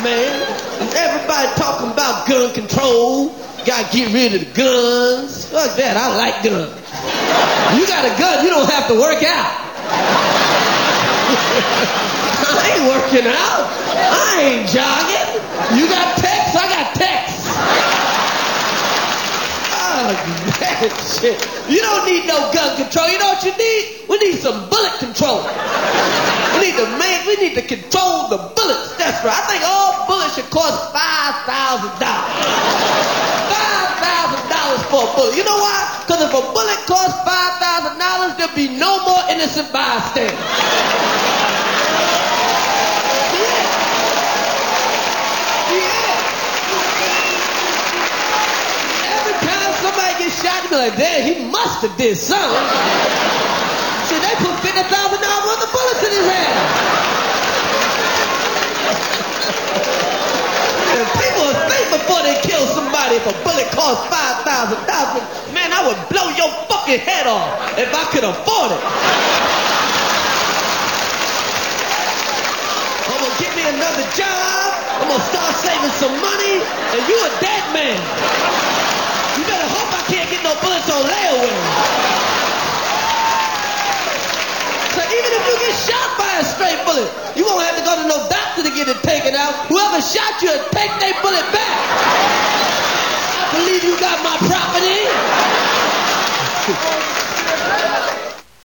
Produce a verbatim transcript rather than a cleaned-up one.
man. Everybody talking about gun control. Gotta get rid of the guns. Fuck that, I like guns. You got a gun, you don't have to work out. I ain't working out. I ain't jogging. You got text, I got text. Oh, that shit. You don't need no gun control. You know what you need? We need some bullet control. We need to make, we need to control the bullets. That's right. I think all bullets should cost five thousand dollars. five thousand dollars for a bullet. You know why? Because if a bullet costs five thousand dollars, there'll be no more innocent bystanders. Shot to be like, damn, he must have did something. See, they put fifty thousand dollars worth of bullets in his head. And people would think before they kill somebody if a bullet costs five thousand dollars. Man, I would blow your fucking head off if I could afford it. I'm gonna get me another job. I'm gonna start saving some money, and you a dead man. You better hope I can't get no bullets on layaway. So even if you get shot by a straight bullet, you won't have to go to no doctor to get it taken out. Whoever shot you, take their bullet back. I believe you got my property.